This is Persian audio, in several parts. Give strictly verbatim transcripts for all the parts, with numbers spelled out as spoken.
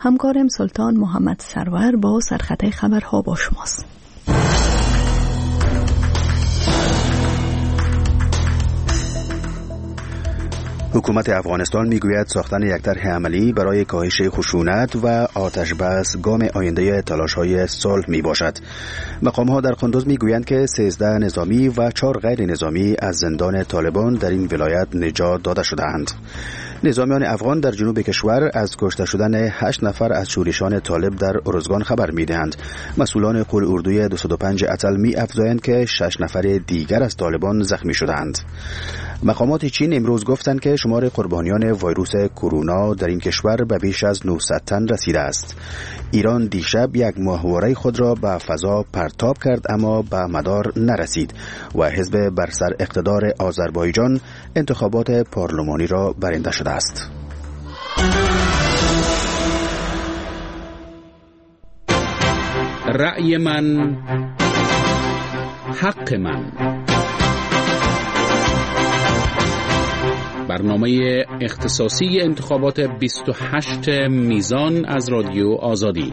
همکارم سلطان محمد سرور با سرخط خبرها با شماست. حکومت افغانستان میگوید ساختن یک طرح عملی برای کاهش خشونت و آتش بس گام آینده تلاش‌های صلح میباشد. مقام‌ها در قندوز میگویند که سیزده نظامی و چهار غیر نظامی از زندان طالبان در این ولایت نجات داده شدند. نظامیان افغان در جنوب کشور از کشته شدن هشت نفر از شورشیان طالب در ارزگان خبر میدهند. مسئولان قول اردوی دویست و پنج اتل می افزایند که شش نفر دیگر از طالبان زخمی شدند. مقامات چین امروز گفتند که شمار قربانیان ویروس کرونا در این کشور به بیش از نهصد تن رسیده است. ایران دیشب یک ماهواره خود را به فضا پرتاب کرد اما به مدار نرسید و حزب بر سر اقتدار آذربایجان انتخابات پارلمانی را برنده شده است. رأی من حق من. برنامه اختصاصی انتخابات بیست و هشت میزان از رادیو آزادی.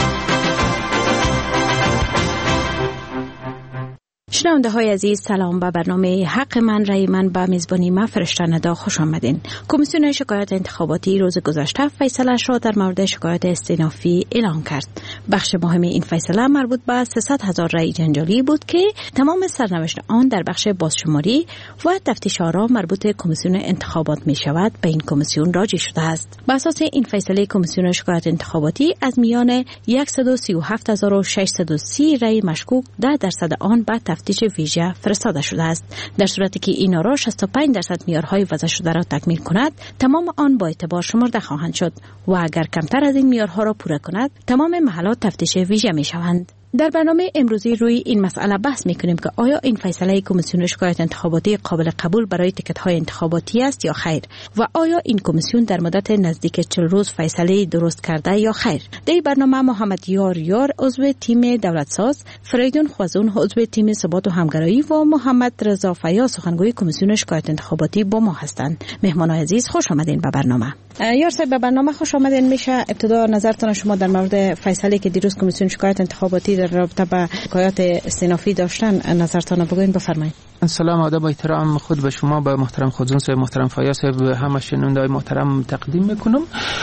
شنونده های عزیز، سلام. به برنامه حق من رای من به میزبانی من فرشته ندا خوش آمدین. کمیسیون شکایت انتخاباتی روز گذشته فیصله‌اش را در مورد شکایت استینافی اعلام کرد. بخش مهم این فیصله مربوط به سیصد هزار رای جنجالی بود که تمام سرنوشت آن در بخش بازشماری و تفتیش آرا مربوط کمیسیون انتخابات می شود به این کمیسیون راجع شده است. بر اساس این فیصله کمیسیون شکایت انتخاباتی از میان صد و سی و هفت هزار و ششصد و سی رای مشکوک ده درصد آن به تفتیش ویژه فرستاده شده است. در صورتی که این آرا شصت و پنج درصد معیارهای وضع شده را تکمیل کند، تمام آن با اعتبار شمرده خواهند شد و اگر کمتر از این معیارها را پوره کند، تمام محلات تفتیش ویژه می شوند. در برنامه امروزی روی این مسئله بحث می‌کنیم که آیا این فیصله کمیسیون شکایت انتخاباتی قابل قبول برای تیکت‌های انتخاباتی است یا خیر و آیا این کمیسیون در مدت نزدیک چهل روز فیصله درست کرده یا خیر. در برنامه محمد یار یار عضو تیم دولتساز، فریدون خوازون عضو تیم ثبات و همگرایی و محمد رضا فیا سخنگوی کمیسیون شکایت انتخاباتی با ما هستند. مهمانان عزیز خوش آمدین به برنامه. یار صاحب به برنامه خوش آمدین. میشه ابتدا نظرتان شما در مورد فیصله که دیروز کمیسیون شکایت انتخاباتی در رابطه با شکایات استینافی داشتن نظرتان بگوین، بفرمایید. سلام و ادب و احترام خود به شما، به محترم خودزون صاحب، محترم فیا صاحب، همه شنونده‌های محترم تقدیم میکنم.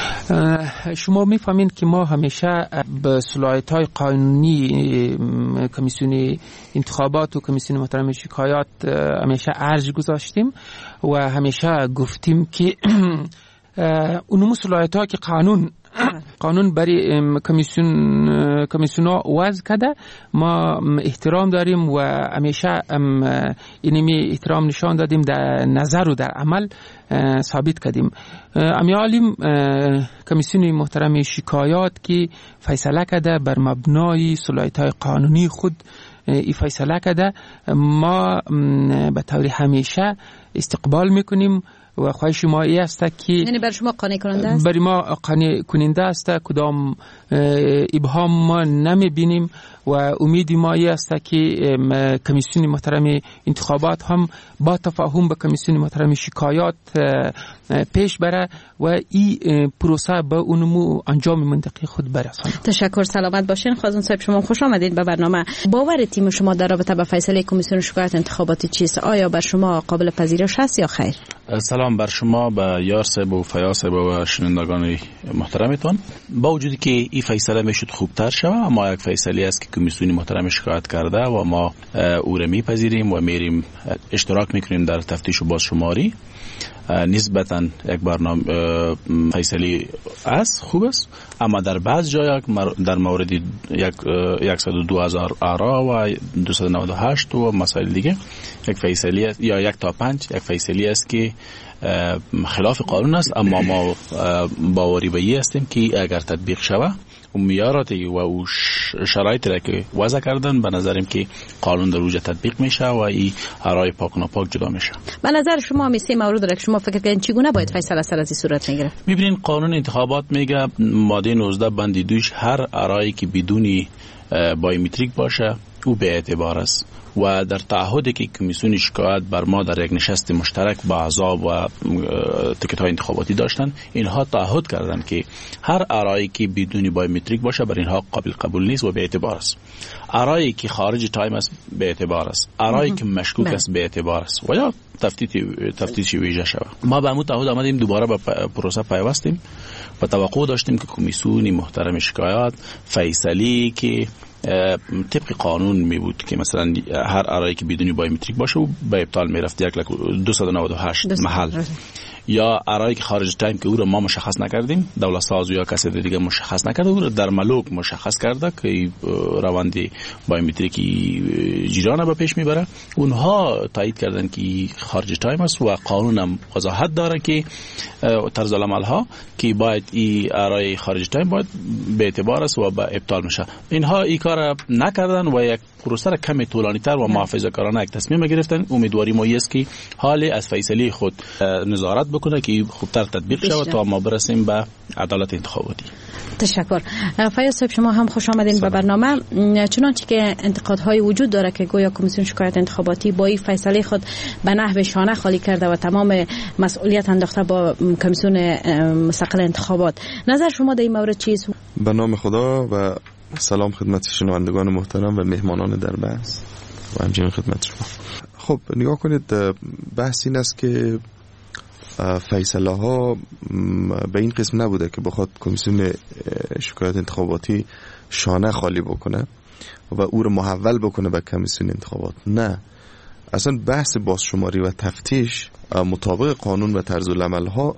شما میفهمین که ما همیشه به صلاحیت‌های قانونی کمیسیون انتخابات و کمیسیون محترم شکایات همیشه ارج گذاشتیم و همیشه گفتیم که اون صلاحیت‌ها که قانون قانون برای کمیسیون کمیسیونا وضع کرده ما احترام داریم و همیشه اینمی احترام نشان دادیم، در نظر و در عمل ثابت کردیم. امیالیم کمیسیون محترم شکایات که فیصله کرده بر مبنای صلاحیت‌های قانونی خود این فیصله کرده، ما به طور همیشه استقبال میکنیم و خواهش ما ای است که یعنی برای شما قانع کننده است؟ برای ما قانع کننده است، کدام ابهام ما نمیبینیم و امید ما ای است که کمیسیون محترم انتخابات هم با تفاهم به کمیسیون محترم شکایات پیش بره و این پروسه به اونمو انجام منطقی خود برسانه. تشکر، سلامت باشین. خازن صاحب شما خوش آمدید به برنامه. باور تیم شما در رابطه با فیصله کمیسیون شکایت انتخاباتی چیست؟ آیا بر شما قابل پذیرش است یا خیر؟ سلام بر شما، به یار صاحب و فیا صاحب و شنوندگان محترمتون. با وجودی که این فیصله میشد خوبتر شود، اما یک فیصله است که کمیسیون محترم شکایت کرده و ما او را میپذیریم و میریم اشتراک میکنیم در تفتیش و بازشماری. نسبتاً یک برنامه فیصله است، خوب است، اما در بعض جای در مورد یک صد و دو هزار آرا و دویست و نود و هشت و مسائل دیگه یک فیصله یا یک تا پنج یک فیصله است که خلاف قانون است، اما ما باوری به این هستیم که اگر تطبیق شود و میاراتی و او شرایطی را که وضع کردن به نظریم که قانون در اوج تطبیق میشه و این آرای پاک ناپاک جدا میشه. به نظر شما می سه مورد را که شما فکر کنید چگونه باید فیصله سر از این صورت میگیره؟ میبینین قانون انتخابات میگه ماده نوزده بند دوش هر آرایی که بدون بایومتریک باشه او به اعتبار است و در تعهدی که کمیسیون شکایت بر ما در یک نشست مشترک با احزاب و تیکت های انتخاباتی داشتن، اینها تعهد کردند که هر آرایی که بدون بایومتریک باشه بر اینها قابل قبول نیست و به اعتبار است. آرایی که خارج تایم است به اعتبار است، آرایی که مشکوک است به اعتبار است و یا تفتیش تفتیش ویژه شود. ما به همون تعهد آمدیم، دوباره به پروسه پیوستیم و توقع داشتیم که کمیسیون محترم شکایت فیصلی که طبق قانون می بود که مثلا هر آرایی که بدون بایومتریک باشه و به ابطال می رفت یک دویست و نود و هشت محل، یا آرایی که خارج تایم که او را ما مشخص نکردیم، دولت ساز یا کسی دیگه مشخص نکرده، او را در ملوک مشخص کرده که روند بایومتریکی جیرانه به پیش میبره، اونها تایید کردن که خارج تایم است و قانون هم وضاحت داره که طرز العمل ها که باید این آرای خارج تایم باید به اعتبار است و به ابطال میشه. اینها این کار نکردن و یک پروسه را کمی طولانی تر و محافظه‌کارانه یک تصمیم گرفتن. امیدواری ما است که حال از فیصله خود نظارت بکنه که خوبتر تطبیق شود تا ما برسیم به عدالت انتخاباتی. تشکر. فیاض صاحب شما هم خوش آمدین به برنامه. چنانچه که انتقادهای وجود داره که گویا کمیسیون شکایت انتخاباتی با این فیصله خود به نحو شانه خالی کرده و تمام مسئولیت انداخته با کمیسیون مستقل انتخابات، نظر شما در این مورد چیست؟ به نام خدا و سلام خدمت شنوندگان محترم و مهمانان در بحث و همچنین خدمت شما. خب نگاه کنید، بحث این است که فیصله ها به این قسم نبوده که بخواد کمیسیون شکایت انتخاباتی شانه خالی بکنه و او رو محول بکنه به کمیسیون انتخابات. نه، اصلا بحث بازشماری و تفتیش مطابق قانون و طرز العمل ها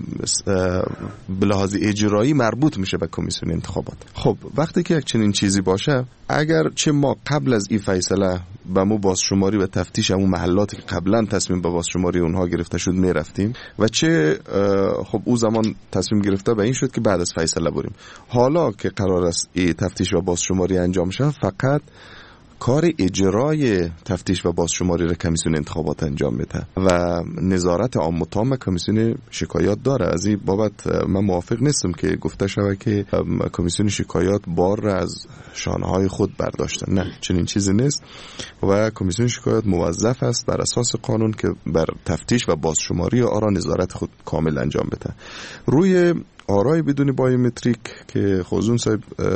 به لحاظ اجرایی مربوط میشه به کمیسیون انتخابات. خب وقتی که یک چنین چیزی باشه، اگر چه ما قبل از این فیصله به مو بازشماری و تفتیش همون محلاتی که قبلا تصمیم به بازشماری اونها گرفته شد میرفتیم و چه خب او زمان تصمیم گرفته به این شد که بعد از فیصله بریم. حالا که قرار است این تفتیش و بازشماری انجام شه، فقط کار اجرای تفتیش و بازشماری را کمیسیون انتخابات انجام میده و نظارت عام و تام کمیسیون شکایات داره. از این بابت من موافق نیستم که گفته شود که کمیسیون شکایات بار را از شانه‌های خود برداشتن. نه، چنین چیزی نیست و کمیسیون شکایات موظف است بر اساس قانون که بر تفتیش و بازشماری آرا نظارت خود کامل انجام بده. روی آرای بدون بایومتریک که خوزون صاحب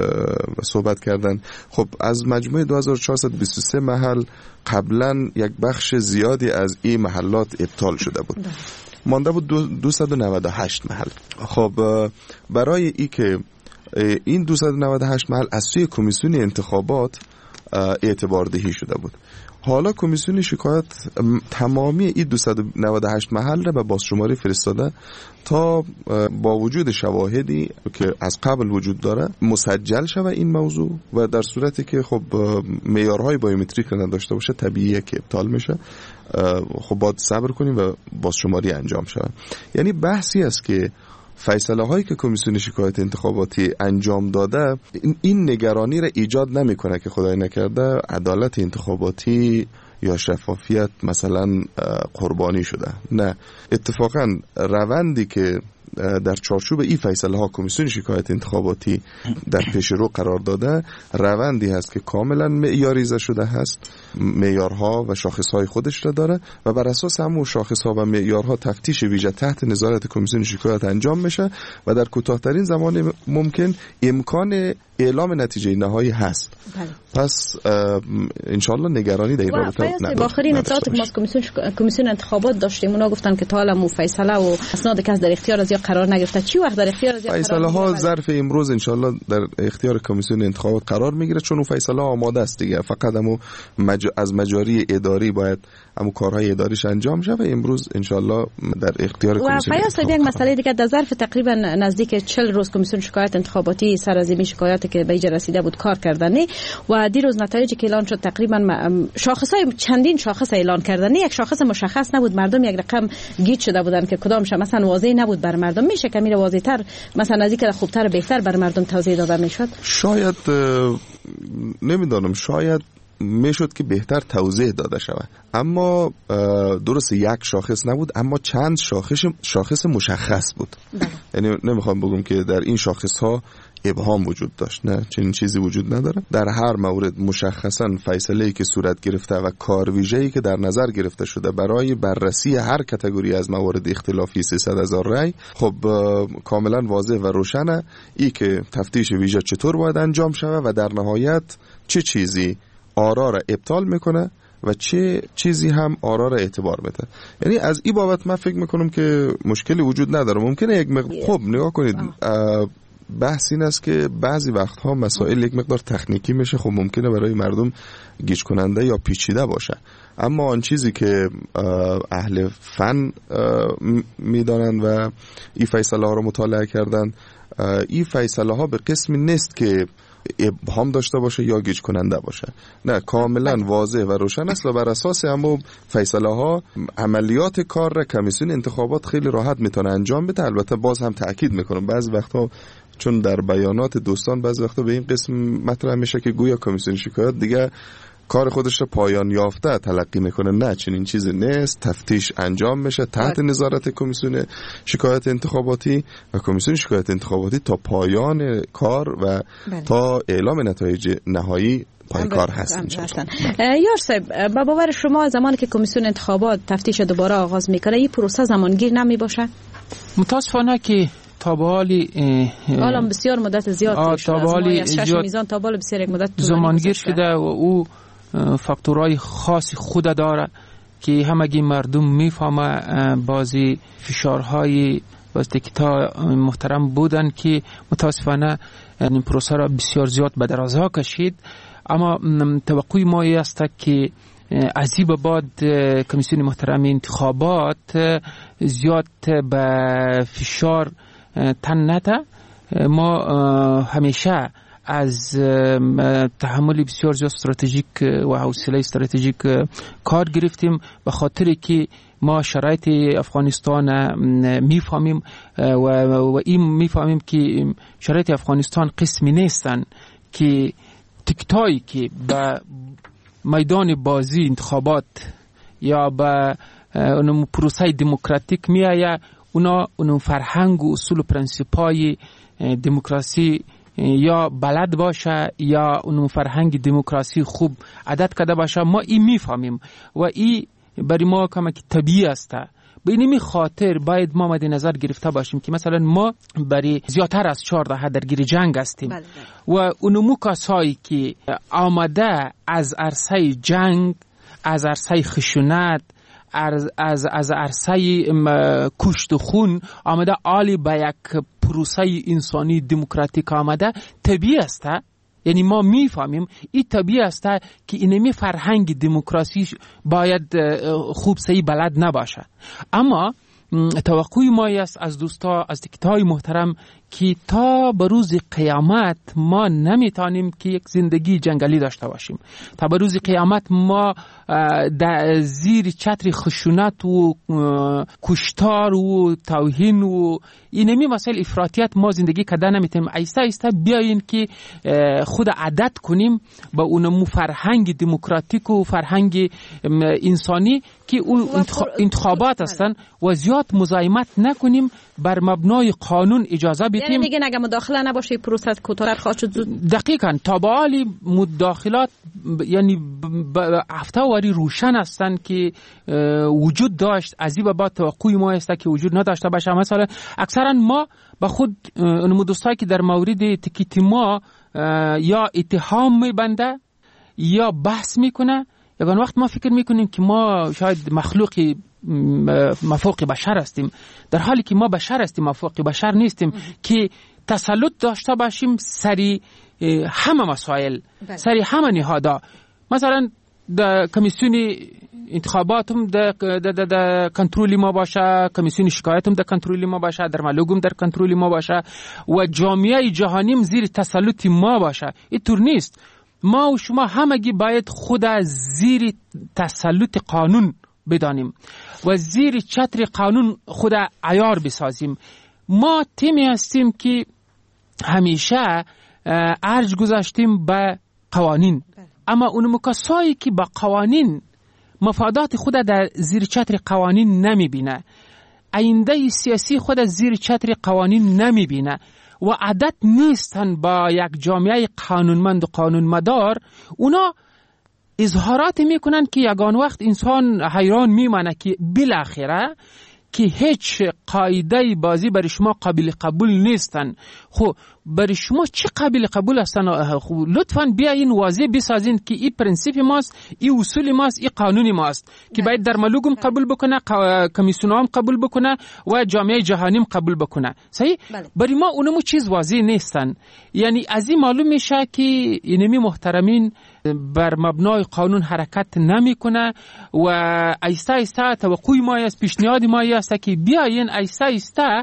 صحبت کردن، خب از مجموع دو هزار و چهارصد و بیست و سه محل قبلا یک بخش زیادی از این محلات ابطال شده بود، مانده بود دویست و نود و هشت محل. خب برای ای که این دویست و نود و هشت محل از سوی کمیسیون انتخابات اعتبار دهی شده بود، حالا کمیسیون شکایت تمامی این دویست و نود و هشت محل را به بازشماری فرستاده تا با وجود شواهدی که از قبل وجود داره مسجل شود این موضوع و در صورتی که خب معیارهای بایومتریک را نداشته باشه طبیعیه که ابطال میشه. خب باید صبر کنیم و بازشماری انجام شود. یعنی بحثی است که فیصله هایی که کمیسیون شکایت انتخاباتی انجام داده این نگرانی را ایجاد نمیکنه که خدای نکرده عدالت انتخاباتی یا شفافیت مثلا قربانی شده. نه، اتفاقا روندی که در چارچوب این فیصله ها کمیسیون شکایت انتخاباتی در پیش رو قرار داده روندی هست که کاملا معیاریزه شده هست، معیارها و شاخصهای خودش را داره و بر اساس همون شاخصها و معیارها تفتیش ویژه تحت نظارت کمیسیون شکایت انجام میشه و در کوتاه‌ترین زمان ممکن امکان اعلام نتیجه نهایی هست. بله. پس انشالله نگرانی در این رابطه نباشه. آخرین اطلاعاتی که ما از کمیسیون کمیسیون انتخابات داشتیم اونا گفتن که تا حالا مو فیصله و اسناد کس در اختیار از یا قرار نگرفته. چی وقت در اختیار از یا فیصله ها ظرف امروز انشالله در اختیار کمیسیون انتخابات قرار میگیره، چون اون فیصله آماده است دیگه، فقط همو مج... از مجاری اداری باید همو کارهای اداریش انجام شه و امروز انشالله در اختیار کمیسیون. و فیاض یک مسئله دیگه، در ظرف تقریبا نزدیک چهل روز کمیسیون شکایت انتخاباتی سر از این شکایاتی که به ایجا رسیده بود کار کردنی و دیروز نتایجی که اعلان شد تقریبا شاخصای چندین شاخص اعلان کردنی، یک شاخص مشخص نبود، مردم یک رقم گیج شده بودن که کدامش مثلا واضح نبود بر مردم. میشه کمی واضح‌تر مثلا از اینکه خوبتر بهتر بر مردم توضیح داده میشد؟ شاید نمیدونم، شاید میشد که بهتر توضیح داده شود. اما درست یک شاخص نبود، اما چند شاخص شاخص مشخص بود. یعنی نمیخوام بگم که در این شاخص ها ابهام وجود داشت، نه، چنین چیزی وجود نداره. در هر مورد مشخصاً فیصله‌ای که صورت گرفته و کار ویژه‌ای که در نظر گرفته شده برای بررسی هر کاتگوری از موارد اختلافی سیصد هزار رای، خب کاملا واضح و روشنه ای که تفتیش ویژه چطور باید انجام شود و در نهایت چه چیزی آرا را ابطال میکنه و چه چیزی هم آرا را اعتبار بده. یعنی از این بابت من فکر میکنم که مشکلی وجود نداره. ممکنه یک مقدار خب نگاه کنید، بحث این است که بعضی وقتها مسائل یک مقدار تکنیکی میشه، خب ممکنه برای مردم گیج کننده یا پیچیده باشه، اما آن چیزی که اهل فن میدانند و این فیصله ها رو مطالعه کردن، این فیصله ها به قسمی نیست که ابهام داشته باشه یا گیج کننده باشه، نه، کاملا واضح و روشن است و بر اساس همون فیصله ها عملیات کار را کمیسیون انتخابات خیلی راحت میتونه انجام بده. البته باز هم تاکید میکنم بعضی وقتا چون در بیانات دوستان بعضی وقتا به این قسم مطرح میشه که گویا کمیسیون شکایت دیگه کار خودش رو پایان یافته تلقی میکنه. نه، چنین چیزی نیست. تفتیش انجام میشه تحت نظارت کمیسیون شکایت انتخاباتی و کمیسیون شکایت انتخاباتی تا پایان کار و بله. تا اعلام نتایج نهایی پای کار هستن. یار صاحب، با باور شما زمانی که کمیسیون انتخابات تفتیش دوباره آغاز میکنه این پروسه زمانگیر نمی باشه؟ متاسفانه که تا به حالی حالا بسیار مدت زیاد تا به حالی میزان تا بالا بسیار یک مدت زمانگیر شده و او فاکتورهای خاص خود داره که همگی مردم میفهمه. بازی فشارهای باز تکتا محترم بودن که متاسفانه این پروسه را بسیار زیاد به درازها کشید، اما توقع ما است که از این به بعد کمیسیون محترم انتخابات زیاد به فشار تن نده. ما همیشه از تحمل بسیار زیاد استراتژیک و حوصله استراتژیک کار گرفتیم، به خاطر که ما شرایط افغانستان میفهمیم و این میفهمیم که شرایط افغانستان قسمی نیستن که تکتایی که به میدان بازی انتخابات یا به اون پروسه دموکراتیک میآید، اونا اون فرهنگ و اصول و پرنسیپای دموکراسی یا بلد باشه یا اون فرهنگ دموکراسی خوب عادت کرده باشه. ما این میفهمیم و این برای ما کما که طبیعی است. به این خاطر باید ما مد نظر گرفته باشیم که مثلا ما برای زیادتر از چهار دهه درگیر جنگ هستیم بله بله. و اونمو کسایی که آمده از عرصه جنگ، از عرصه خشونت، از از از عرصه کشت و خون آمده عالی به یک پروسه انسانی دموکراتیک آمده، طبیعی است. یعنی ما میفهمیم این طبیعی است که اینمی فرهنگ دموکراسی باید خوب صحیح بلد نباشه، اما توقع ما است از دوستا از تکتای محترم که تا به روز قیامت ما نمیتونیم که یک زندگی جنگلی داشته باشیم. تا به روز قیامت ما در زیر چتر خشونت و کشتار و توهین و اینمی مسائل افراطیت ما زندگی کردن نمیتونیم. ایسته ایسته بیاین که خود عادت کنیم با اونمو فرهنگ دموکراتیک و فرهنگ انسانی که اون انتخابات هستن و زیاد مزاحمت نکنیم، بر مبنای قانون اجازه بدیم. یعنی میگن اگه مداخله نباشه پروسه کوتاه خواهد شد زود. دقیقاً تا به حال مداخلات یعنی هفته واری روشن هستن که وجود داشت، از این بعد توقع ما است که وجود نداشته باشه. مثلا اکثرا ما به خود اون دوستایی که در مورد تکیت ما یا اتهام میبنده یا بحث میکنه، یگان وقت ما فکر میکنیم که ما شاید مخلوقی مفوق بشر هستیم، در حالی که ما بشر هستیم، مفوق بشر نیستیم که تسلط داشته باشیم سری همه مسائل، سری همه نهادا. مثلا در کمیسیون انتخابات هم در کنترل ما باشه، کمیسیون شکایت هم در کنترل ما باشه، در ملوگ هم در کنترل ما باشه و جامعه جهانی هم زیر تسلط ما باشه. اینطور نیست. ما و شما همگی باید خود زیر تسلط قانون بدانیم و زیر چتر قانون خود عیار بسازیم. ما تیمی هستیم که همیشه ارج گذاشتیم به قوانین اما اون کسایی که با قوانین مفادات خود در زیر چتر قوانین نمیبینه، آینده سیاسی خود زیر چتر قوانین نمیبینه و عادت نیستن با یک جامعه قانونمند و قانونمدار، اونا اظهارات میکنن که یگان وقت انسان حیران میمانه که بالاخره که هیچ قاعده بازی برای شما قابل قبول نیستن. خب برای شما چی قابل قبول هستن؟ خب لطفاً بیاین واضح بسازین که این پرنسیپ ماست، این اصول ماست، این قانون ماست که باید در ملوگم قبول بکنه، کمیسیون هم قبول بکنه و جامعه جهانیم قبول بکنه. صحیح؟ برای ما اونمو چیز واضح نیستن. یعنی از این معلوم میشه که اینمی محترمین بر مبنای قانون حرکت نمی کنه و ایسته ایسته توقعی ما است، پیشنهاد ما است که بیاین ایسته ایسته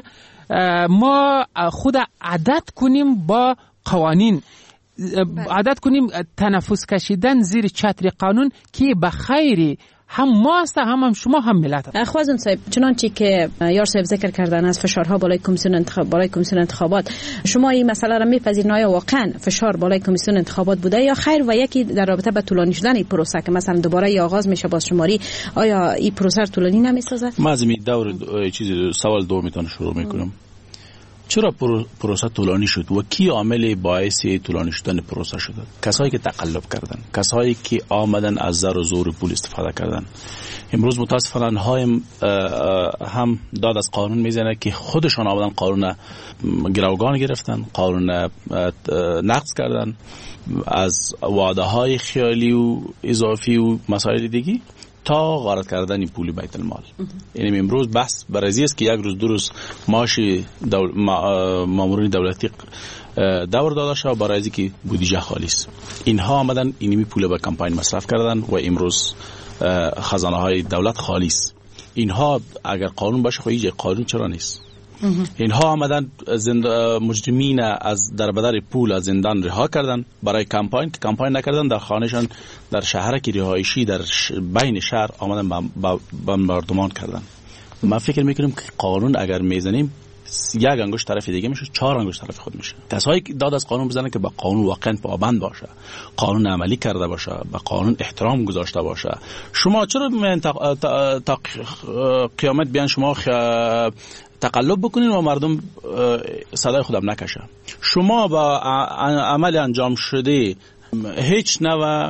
ما خود عادت کنیم با قوانین، عادت کنیم تنفس کشیدن زیر چتر قانون که به خیری هم ما است، هم, هم شما، هم ملت. خوازم صاحب، چنانچه که یار صاحب ذکر کردن از فشارها بالای کمیسیون انتخاب بالای کمیسیون انتخابات، شما این مسئله را میپذیرین آیا واقعا فشار بالای کمیسیون انتخابات بوده یا خیر؟ و یکی در رابطه با طولانی شدن این پروسه که مثلا دوباره ای آغاز میشه بازشماری، آیا این پروسه طولانی نمیسازه؟ ما از این دور چیزی سوال دو میتونم شروع میکنم. چرا پروسه طولانی شد و کی عامل باعث طولانی شدن پروسه شد؟ کسایی که تقلب کردن، کسایی که آمدن از زر و زور پول استفاده کردن. امروز متاسفانه های هم داد از قانون میزنه که خودشان آمدن قانون گروگان گرفتن، قانون نقض کردن، از وعده های خیالی و اضافی و مسائل دیگه تا غارت کردن این پول بیت المال. یعنی امروز بحث برای است که یک روز دو روز معاش دول... مامورین دولتی دور داده شد برای از که بودجه خالی است. اینها آمدن اینمی پول به کمپاین مصرف کردن و امروز خزانه های دولت خالی است. اینها اگر قانون باشه خب هیچ قانون چرا نیست؟ اینها آمدن زند... مجرمین از در بدر پول از زندان رها کردن برای کمپاین که کمپاین نکردن، در خانهشان در شهر که رهایشی در ش... بین شهر آمدن بمباردمان کردن. من فکر میکنم که قانون اگر میزنیم یک انگشت طرف دیگه میشه، چهار انگشت طرف خود میشه. کسایی که داد از قانون بزنن که با قانون واقعا پابند باشه، قانون عملی کرده باشه، با قانون احترام گذاشته باشه. شما چرا تا, تا... تا قیامت بیان شما خ... تقلب بکنین و مردم صدای خودم نکشه؟ شما با عمل انجام شده هیچ نوع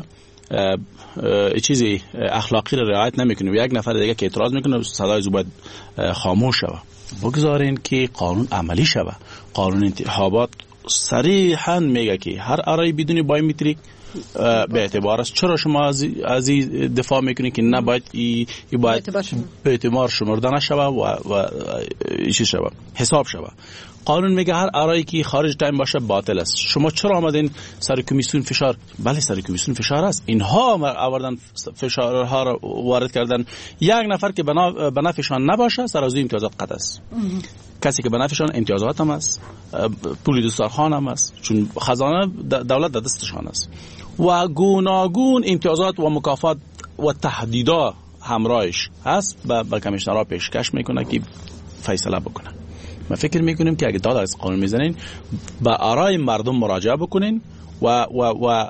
چیزی اخلاقی رو رعایت نمیکنید و یک نفر دیگه که اعتراض میکنه صدای زوبت خاموش شوه. بگذارین که قانون عملی شوه. قانون انتخابات صریحا میگه که هر آرای بدون بایومتریک به اعتبار است. چرا شما از از دفاع میکنید که نباید ای باید به اعتبار شمرده نشوه و و چی شوه، حساب شوه؟ قانون میگه هر آرایی که خارج تایم باشه باطل است. شما چرا آمدین سر کمیسیون فشار؟ بله سر کمیسیون فشار است. اینها آوردن فشارها را وارد کردن. یک نفر که به نفعشان نباشه سر از امتیازات قطع است. کسی که به نفعشان امتیازات هم است، پول دسترخوان هم است، چون خزانه دولت در دستشان است و گوناگون امتیازات و مکافات و تهدیدها همراهش هست. به کمیشنرها پیشکش میکنه که فیصله بکنه. ما فکر میکنیم که اگه داد از قانون میزنین به آرای مردم مراجعه بکنین و و و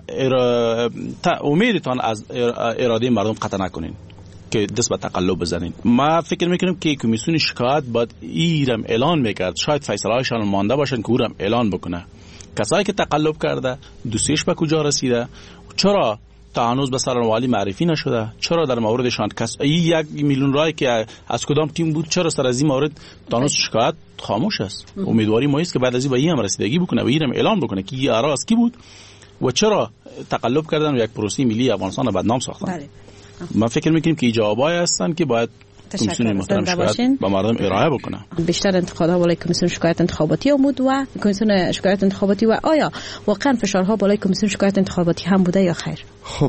امیدتان از اراده مردم قطع نکنین که دست به تقلب بزنین. ما فکر میکنیم که کمیسیون شکایت باید ایرم اعلان میکرد، شاید فیصله هایشان مانده باشن که اورم اعلان بکنه. کسایی که تقلب کرده دوستیش به کجا رسیده، چرا تا هنوز به سرانوالی معرفی نشده، چرا در موردشان کس یک میلیون رای که از کدام تیم بود چرا سر از این مورد تا هنوز شکایت خاموش است؟ امیدواری ما است که بعد از این به این هم رسیدگی بکنه و اینم اعلان بکنه که این آرا از کی بود و چرا تقلب کردن و یک پروسه ملی افغانستان را بدنام ساختن. بله. من فکر میکنیم که جوابایی هستن که باید کمیسیون محترم شکایت با مردم ارائه بکنه. بیشتر انتقادها بالای کمیسیون شکایت انتخاباتی آمد و کمیسیون شکایت انتخاباتی و آیا واقعا فشارها بالای کمیسیون شکایت انتخاباتی هم بوده یا خیر؟ خب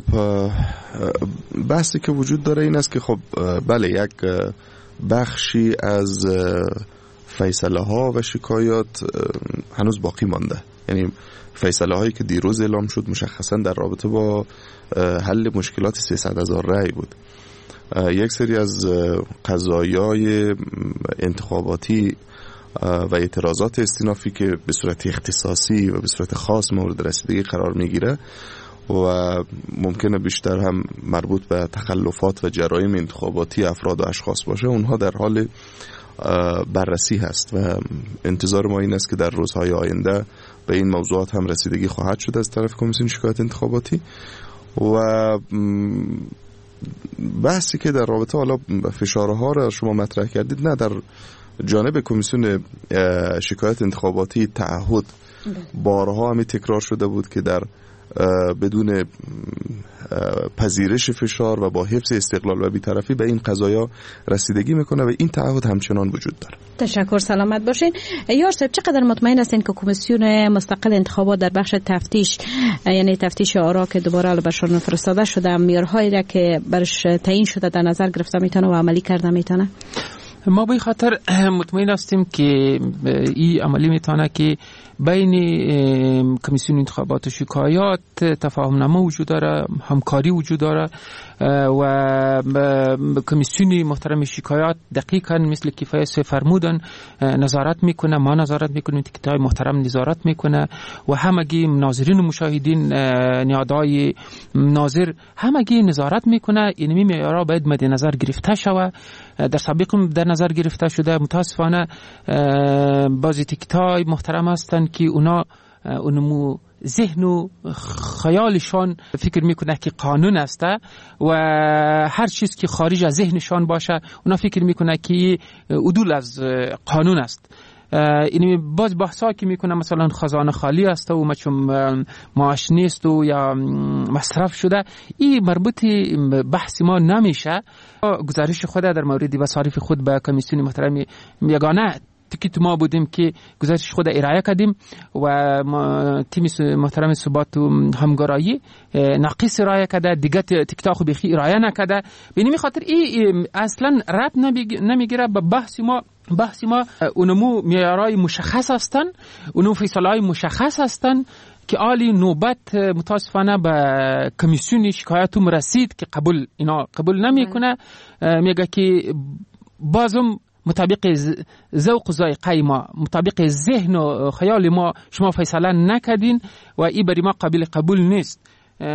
بحثی که وجود داره این است که خب بله یک بخشی از فیصله ها و شکایات هنوز باقی مانده. یعنی فیصله هایی که دیروز اعلام شد مشخصا در رابطه با حل مشکلات سیصد هزار رای بود. یک سری از قضایای انتخاباتی و اعتراضات استینافی که به صورت اختصاصی و به صورت خاص مورد رسیدگی قرار میگیره و ممکنه بیشتر هم مربوط به تخلفات و جرایم انتخاباتی افراد و اشخاص باشه، اونها در حال بررسی هست و انتظار ما این است که در روزهای آینده به این موضوعات هم رسیدگی خواهد شد از طرف کمیسیون شکایات انتخاباتی. و بحثی که در رابطه حالا فشارها را شما مطرح کردید، نه، در جانب کمیسیون شکایات انتخاباتی تعهد بارها همین تکرار شده بود که در بدون پذیرش فشار و با حفظ استقلال و بی‌طرفی به این قضایا رسیدگی میکنه و این تعهد همچنان وجود داره. تشکر، سلامت باشین. یار صاحب، چقدر مطمئن هستین که کمیسیون مستقل انتخابات در بخش تفتیش، یعنی تفتیش آرا که دوباره بهشون فرستاده شده، معیارهایی را که برش تعیین شده در نظر گرفته میتونه و عملی کرده میتونه؟ ما به خاطر مطمئن هستیم که این عملی میتونه که بین کمیسیون انتخابات و شکایات تفاهم نامه وجود داره، همکاری وجود داره و کمیسیون محترم شکایات دقیقاً مثل که فیاض فرمودن نظارت میکنه، ما نظارت میکنیم، تکتای محترم نظارت میکنه و همگی ناظرین و مشاهدین، نیادای ناظر همگی نظارت میکنه. اینمی معیارها باید مد نظر گرفته شود. در سابق در نظر گرفته شده، متاسفانه بعضی تکتای محترم هستند که اونا اونمو ذهن و خیالشان فکر میکنه که قانون است و هر چیز که خارج از ذهنشان باشه اونا فکر میکنه که عدول از قانون است. این باز بحثا که میکنه مثلا خزانه خالی است و مچم معاش نیست و یا مصرف شده، این مربوط بحث ما نمیشه. گزارش خود در مورد مصارف خود به کمیسیون محترم یگانه تیکت ما بودیم که گزارش خود ارائه کردیم و تیم محترم ثبات و همگرایی ناقص ارائه کرده، دیگه تیکتا خو بخی ارائه نکرده. به این خاطر این اصلا ربط نمیگیره به بحث ما. بحث ما اونمو معیارهای مشخص هستن، اونمو فیصله‌های مشخص هستن که آلی نوبت متاسفانه به کمیسیون شکایت رسید که قبول اینا قبول نمیکنه. میگه که بازم مطابق ذوق و ذائقه ما، مطابق ذهن و خیال ما شما فیصله نکردین و این برای ما قابل قبول نیست.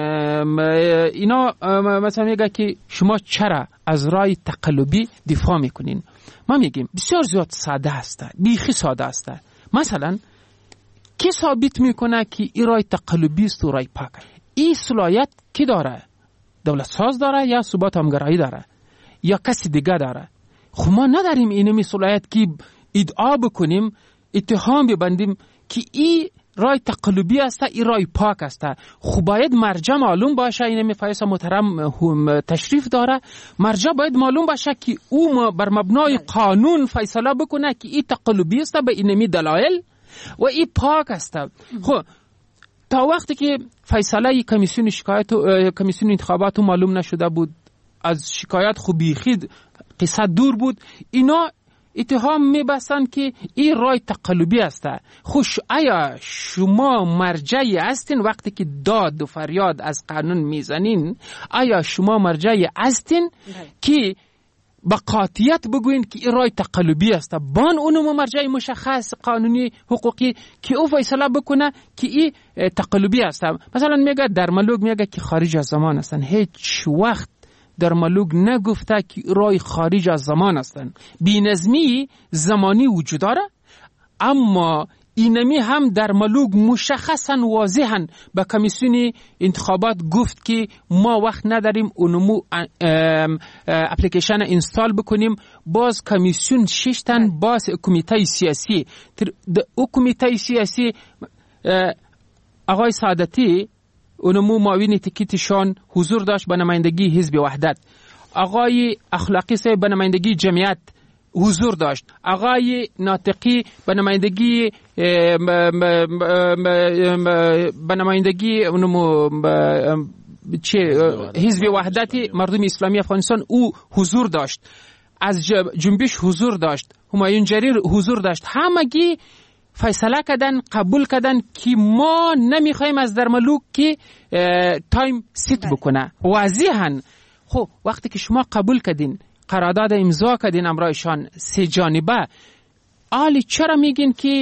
اینا مثلا میگه که شما چرا از رای تقلبی دفاع میکنین؟ ما میگیم بسیار زیاد ساده است، بیخی ساده است. مثلا کی ثابت میکنه که این رای تقلبی است و رای پاک؟ این صلاحیت کی داره؟ دولت ساز داره یا ثبات همگرایی داره یا کسی دیگه داره؟ خب ما نداریم اینمی صلاحیت که ادعا بکنیم، اتهام ببندیم که این رای تقلبی است، این رای پاک است. خب باید مرجع معلوم باشه. اینمی فیاض محترم تشریف داره، مرجع باید معلوم باشه که او بر مبنای قانون فیصله بکنه که این تقلبی است به اینمی دلایل و این پاک است. خب تا وقتی که فیصله کمیسیون شکایت و کمیسیون انتخابات معلوم نشده بود، از شکایت خوبی خید قصه دور بود، اینا اتهام میبستند که این رای تقلبی است. خوش آیا شما مرجعی هستین وقتی که داد و فریاد از قانون میزنین؟ آیا شما مرجعی هستین که با قاطعیت بگوین که این رای تقلبی است؟ بان اونم مرجع مشخص قانونی حقوقی که او فیصله بکنه که این تقلبی است. مثلا میگه در ملوک میگه که خارج از زمان هستن، هیچ وقت در ملوک نگفته که رای خارج از زمان هستن. بی‌نظمی زمانی وجود داره، اما اینمی هم در ملوک مشخصا واضحا به کمیسیون انتخابات گفت که ما وقت نداریم اونمو اپلیکیشن اینستال بکنیم. باز کمیسیون ششتن باز کمیته سیاسی او کمیته سیاسی آقای سعادتی اونمو معاون تکیتشان حضور داشت به نمایندگی حزب وحدت، آقای اخلاقی صاحب به نمایندگی جمعیت حضور داشت، آقای ناطقی به نمایندگی به نمایندگی اونمو چه حزب وحدت مردم اسلامی افغانستان او حضور داشت، از جنبش حضور داشت، همایون جریر حضور داشت. همگی فیصله کردن، قبول کردن که ما نمیخوایم از در ملوک که تایم سیت بکنه واضحاً. خب وقتی که شما قبول کردین، قرارداد امضا کردین امرایشان سه جانبه، آلی چرا میگین که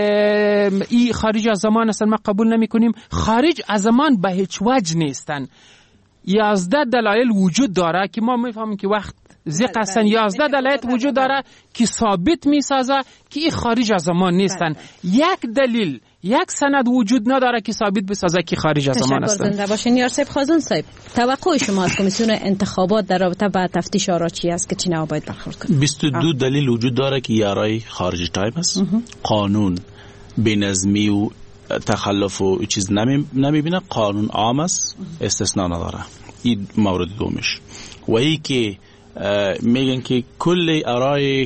این خارج از زمان هستن ما قبول نمی کنیم؟ خارج از زمان به هیچ وجه نیستن. یازده دلایل وجود داره که ما میفهمیم که وقت زیق هستن. یازده دلایل وجود داره که ثابت میسازه که این خارج از زمان نیستن. یک دلیل یک سند وجود نداره که ثابت بسازه که خارج از زمان هستن. تشکر زنده باشین. یار صاحب خازن صاحب، توقع شما از کمیسیون انتخابات در رابطه با تفتیش آرا چی است که چی باید برخورد کنه؟ بیست و دو دلیل وجود داره که یارای خارج تایم است. قانون بی‌نظمی و تخلف و چیز نمی نمیبینه. قانون عام است، استثناء نداره. این مورد دومش. و ای که میگن که کل آرای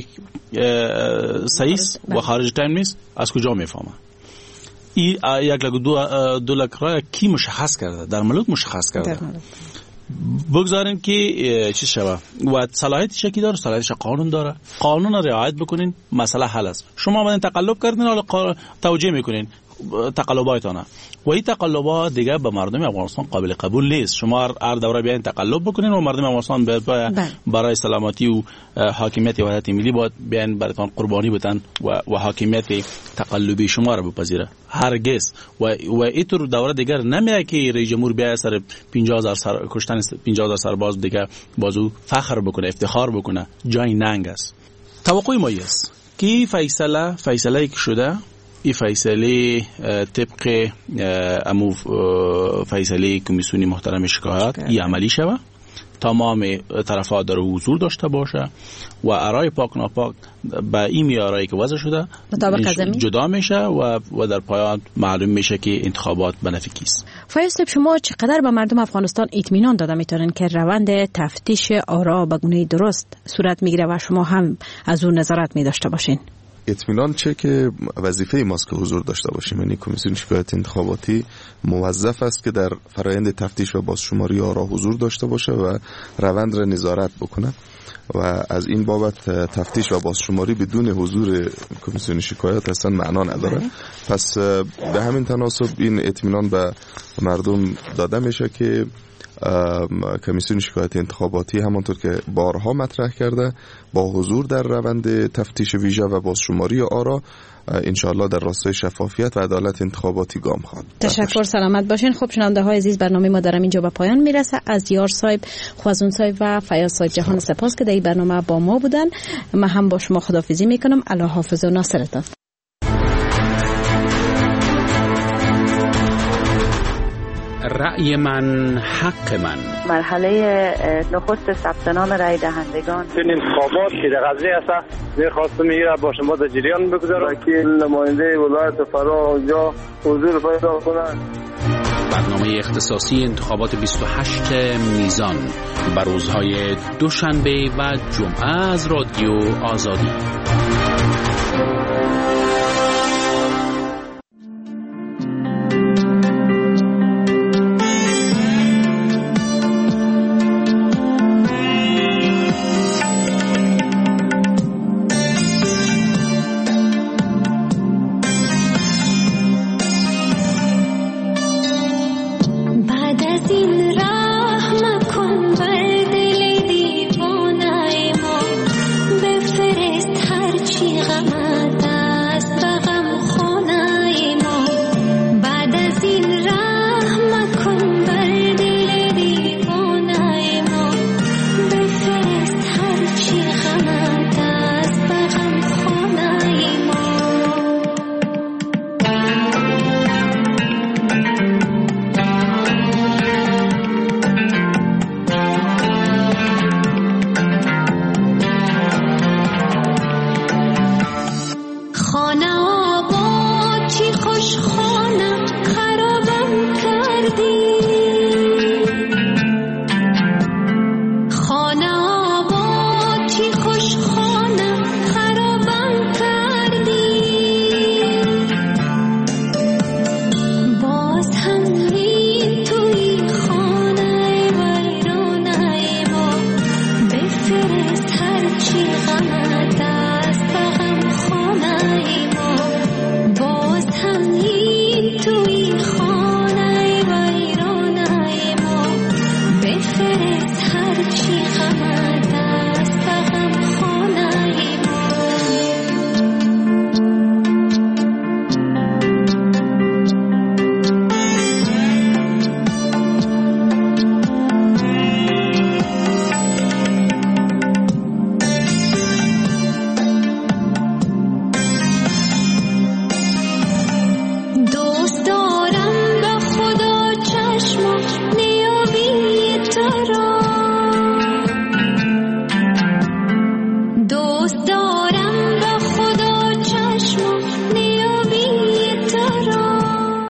صحیح و خارج تایم نیست، از کجا میفهمه؟ این یک لگو دو, دو لک رای کی مشخص کرده؟ در ملک مشخص کرده. بگذارین که چیز شوه و صلاحیتش کی داره؟ صلاحیتش قانون داره. قانون را رعایت بکنین، مسئله حل است. شما باید تقلب کردین، حالا توجیه میکنین تقلباتونه و این تقلبات دیگه به مردم افغانستان قابل قبول نیست. شما هر دوره بیاین تقلب بکنین و مردم افغانستان برای سلامتی و حاکمیت وحدت ملی باید بیاین براتون قربانی بدن و, و حاکمیت تقلبی شما را بپذیره. هرگز و و اینطور دوره دیگر نمیاد که رئیس جمهور بیاد سر پنجاه هزار سر کشتن پنجاه هزار سرباز دیگه بازو فخر بکنه، افتخار بکنه. جای ننگ است. توقع ما است که فیصله فیصله که شده، این فیصله طبق امو فیصله کمیسیون محترم شکایت ای عملی شود. تمام طرفا در حضور داشته باشه و آرای پاک ناپاک به این میارایی که وضع شده جدا میشه و و در پایان معلوم میشه که انتخابات به نفع کیست. فیاض صاحب، شما چقدر به مردم افغانستان اطمینان داده میتونن که روند تفتیش آرا به گونه درست صورت میگیره و شما هم از اون نظارت میداشته باشین؟ اطمینان چه که وظیفه ماست که حضور داشته باشیم. یعنی کمیسیون شکایت انتخاباتی موظف است که در فرآیند تفتیش و بازشماری آرا حضور داشته باشه و روند را نظارت بکنه و از این بابت تفتیش و بازشماری بدون حضور کمیسیون شکایت اصلا معنا نداره. پس به همین تناسب این اطمینان به مردم داده میشه که کمیسیون شکایت انتخاباتی همانطور که بارها مطرح کرده با حضور در روند تفتیش ویژه و بازشماری آرا انشاءالله در راستای شفافیت و عدالت انتخاباتی گام خواهد. تشکر، سلامت باشین. خب شنونده های عزیز، برنامه ما در اینجا به پایان میرسه. از یار صاحب، خوازون صاحب و فیاض صاحب جهان سپاس که در این برنامه با ما بودن. من هم با شما خداحافظی میکنم. الله حافظ و ناصرتان. رأی من حق من. مرحله نخست ثبت نام رای دهندگان. این انتخابات که در قضیه است می‌خواستم میگیره با شما در جریان بگذارم. وکیل نماینده ولایت فرا اونجا حضور پیدا کنند. برنامه اختصاصی انتخابات بیست و هشت میزان بر روزهای دوشنبه و جمعه از رادیو آزادی.